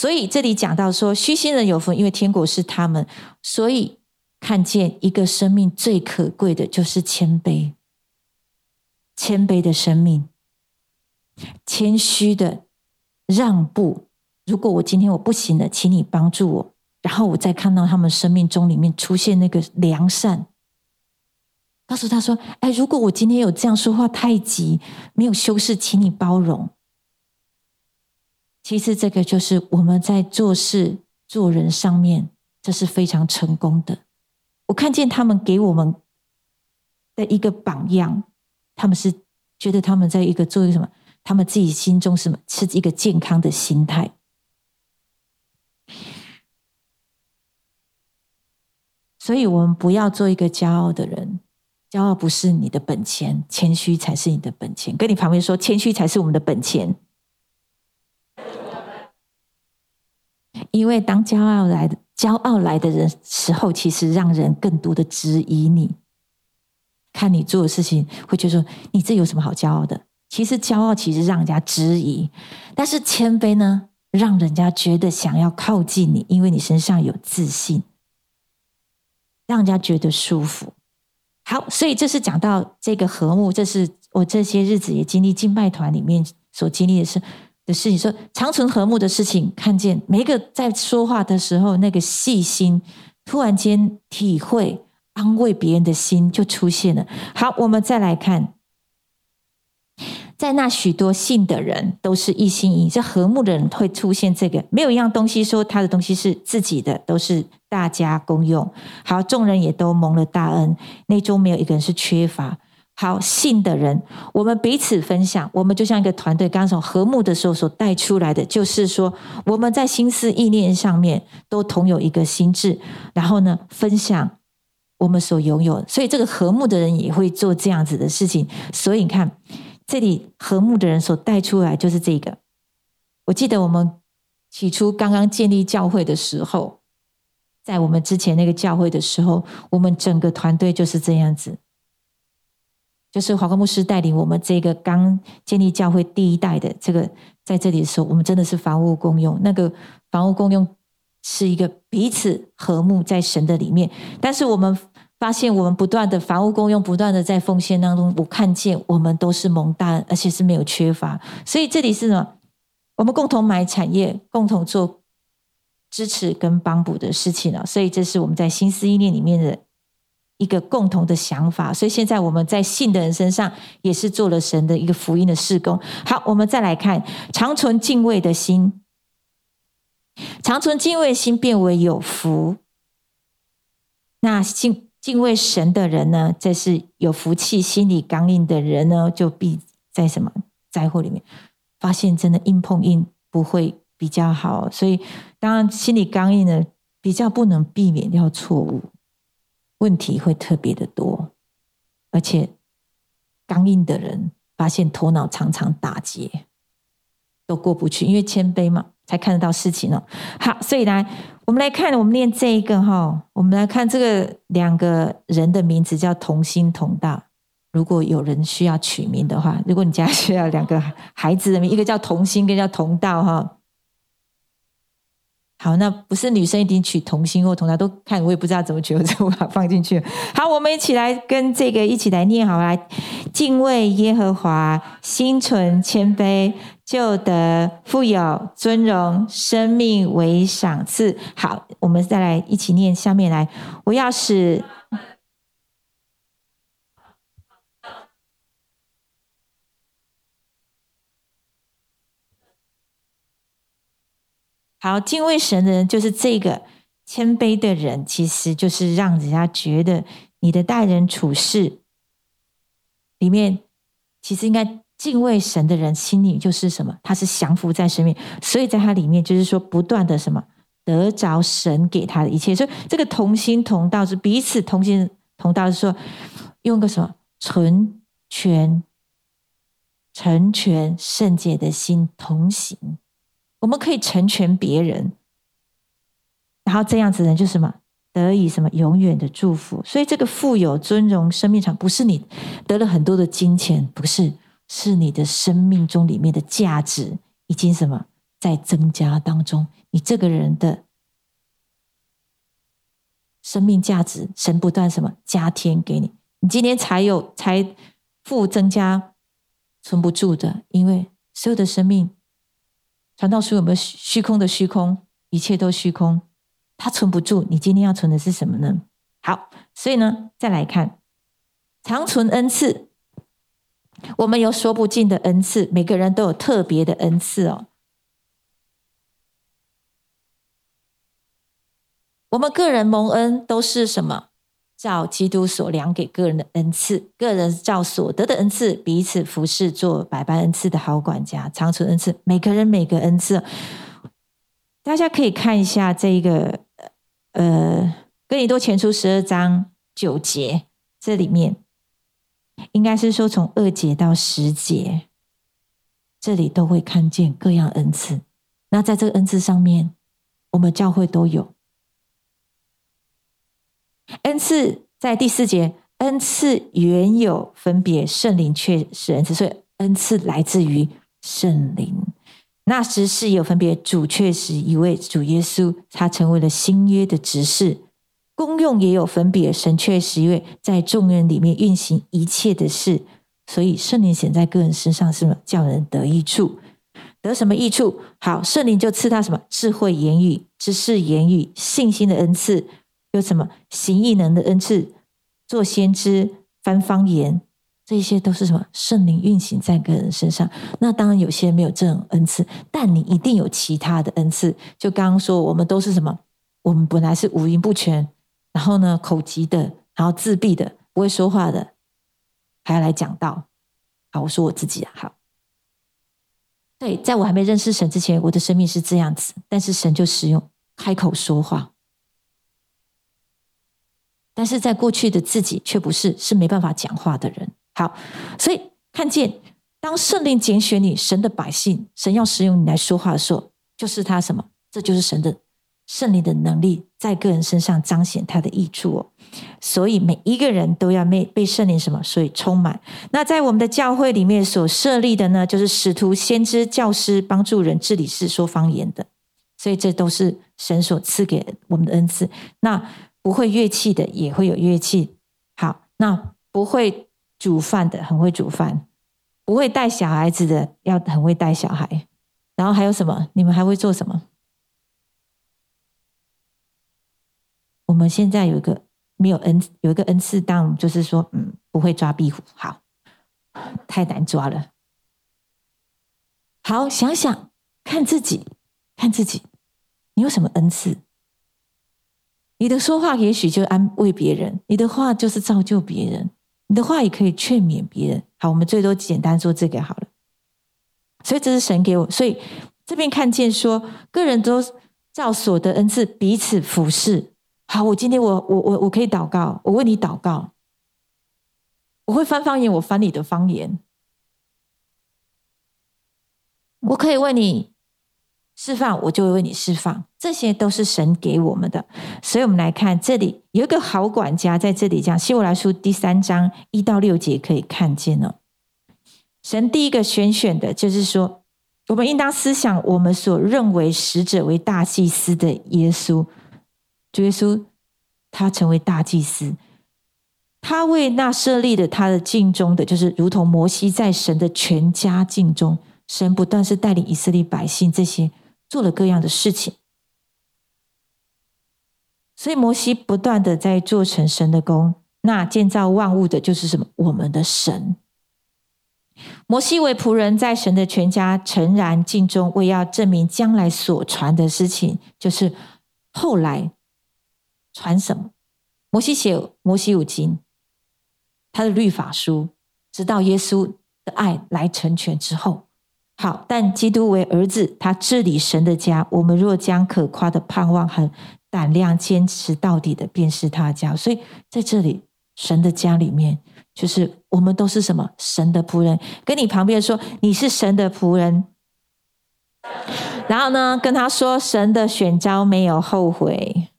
所以这里讲到说，虚心人有福，因为天国是他们。所以看见一个生命最可贵的就是谦卑，谦卑的生命，谦虚的让步。如果我今天我不行了，请你帮助我，然后我再看到他们生命中里面出现那个良善，告诉他说，如果我今天有这样说话太急，没有修饰，请你包容。其实这个就是我们在做事做人上面，这是非常成功的。我看见他们给我们的一个榜样，他们是觉得他们在做一个什么，他们自己心中是一个健康的心态。所以我们不要做一个骄傲的人，骄傲不是你的本钱，谦虚才是你的本钱。跟你旁边说，谦虚才是我们的本钱。因为当骄傲来的人时候，其实让人更多的质疑你，看你做的事情，会觉得说你这有什么好骄傲的？其实骄傲其实让人家质疑，但是谦卑呢，让人家觉得想要靠近你，因为你身上有自信，让人家觉得舒服。好，所以这是讲到这个和睦，这是我这些日子也经历敬拜团里面所经历的事情，说长存和睦的事情，看见每一个在说话的时候，那个细心，突然间体会安慰别人的心就出现了。好，我们再来看，在那许多信的人都是一心一意，这和睦的人会出现这个，没有一样东西说他的东西是自己的，都是大家公用。好，众人也都蒙了大恩，内中没有一个人是缺乏。好，信的人，我们彼此分享，我们就像一个团队，刚刚从和睦的时候所带出来的，就是说我们在心思意念上面都同有一个心智，然后呢，分享我们所拥有的。所以这个和睦的人也会做这样子的事情。所以你看，这里和睦的人所带出来就是这个。我记得我们起初刚刚建立教会的时候，在我们之前那个教会的时候，我们整个团队就是这样子。就是华光牧师带领我们这个刚建立教会第一代的这个，在这里的时候，我们真的是房屋共用。那个房屋共用是一个彼此和睦在神的里面，但是我们发现我们不断的房屋共用，不断的在奉献当中，我看见我们都是蒙大恩，而且是没有缺乏。所以这里是什么？我们共同买产业，共同做支持跟帮补的事情了。所以这是我们在心思意念里面的一个共同的想法。所以现在我们在信的人身上也是做了神的一个福音的事工。好，我们再来看常存敬畏的心，常存敬畏的心变为有福。那敬畏神的人呢，这是有福气；心里刚硬的人呢，就必在什么灾祸里面。发现真的硬碰硬不会比较好，所以当然心里刚硬的比较不能避免掉错误，问题会特别的多，而且刚硬的人发现头脑常常打结，都过不去，因为谦卑嘛，才看得到事情哦。好，所以来我们来看，我们念这一个我们来看这个两个人的名字叫同心同道。如果有人需要取名的话，如果你家需要两个孩子的名，一个叫同心，一个叫同道好，那不是女生一定取同心或同道，都看我也不知道怎么取，我就把它放进去。好，我们一起来跟这个一起来念好，来敬畏耶和华，心存谦卑，就得富有尊荣，生命为赏赐。好，我们再来一起念下面来，我要使好，敬畏神的人就是这个谦卑的人，其实就是让人家觉得你的待人处事里面，其实应该敬畏神的人心里就是什么？他是降服在神面，所以在他里面就是说不断的什么得着神给他的一切。所以这个同心同道是彼此同心同道，是说用个什么成全圣洁的心同行。我们可以成全别人，然后这样子的人就什么得以什么永远的祝福。所以这个富有尊荣生命场不是你得了很多的金钱，不是，是你的生命中里面的价值已经什么在增加当中， 你这个人的生命价值，神不断什么加添给你。你今天财富增加，存不住的，因为所有的生命，传道书有没有虚空的虚空？一切都虚空，它存不住。你今天要存的是什么呢？好，所以呢，再来看长存恩赐。我们有说不尽的恩赐，每个人都有特别的恩赐哦。我们个人蒙恩都是什么？照基督所量给个人的恩赐，个人照所得的恩赐彼此服侍，做百般恩赐的好管家。长存恩赐，每个人每个恩赐，大家可以看一下这个哥林多前书12章9节，这里面应该是说从2节到10节，这里都会看见各样恩赐。那在这个恩赐上面，我们教会都有。恩赐在第4节，恩赐原有分别，圣灵却是恩赐，所以恩赐来自于圣灵。那执事也有分别，主确实一位，主耶稣他成为了新约的执事。功用也有分别，神确实一位，在众人里面运行一切的事。所以圣灵显在个人身上是什么？叫人得益处。得什么益处？好，圣灵就赐他什么？智慧言语、知识言语、信心的恩赐，有什么行异能的恩赐，做先知、翻方言，这些都是什么？圣灵运行在个人身上。那当然有些人没有这种恩赐，但你一定有其他的恩赐。就刚刚说我们都是什么？我们本来是五音不全，然后呢口疾的，然后自闭的，不会说话的，还要来讲道。好，我说我自己啊，好。对，在我还没认识神之前，我的生命是这样子，但是神就使用开口说话。但是在过去的自己却不是，是没办法讲话的人。好，所以看见当圣灵拣选你，神的百姓，神要使用你来说话的时候，就是他什么？这就是神的圣灵的能力在个人身上彰显他的益处哦。所以每一个人都要被圣灵什么？所以充满。那在我们的教会里面所设立的呢，就是使徒、先知、教师，帮助人治理事、说方言的。所以这都是神所赐给我们的恩赐。那不会乐器的也会有乐器。好，那不会煮饭的很会煮饭，不会带小孩子的要很会带小孩。然后还有什么？你们还会做什么？我们现在有一个恩赐，当就是说，不会抓壁虎，好，太难抓了。好，想想看自己，你有什么恩赐？你的说话也许就安慰别人，你的话就是造就别人，你的话也可以劝勉别人。好，我们最多简单做这个好了。所以这是神给我，所以这边看见说，个人都照所得恩赐彼此服侍。好，我今天我可以祷告，我为你祷告。我会翻方言，我翻你的方言。我可以为你释放，我就会为你释放。这些都是神给我们的。所以我们来看这里有一个好管家，在这里讲希伯来书第3章1到6节可以看见哦。神第一个选的就是说，我们应当思想我们所认为使者为大祭司的耶稣。主耶稣他成为大祭司，他为那设立的他的境中的，就是如同摩西在神的全家境中，神不断是带领以色列百姓这些做了各样的事情。所以摩西不断的在做成神的工，那建造万物的就是什么？我们的神。摩西为仆人，在神的全家诚然尽忠，为要证明将来所传的事情，就是后来传什么？摩西写摩西五经，他的律法书，直到耶稣的爱来成全之后。好，但基督为儿子，他治理神的家，我们若将可夸的盼望和胆量坚持到底的，便是他的家。所以在这里神的家里面，就是我们都是什么？神的仆人。跟你旁边说你是神的仆人，然后呢跟他说神的选召没有后悔。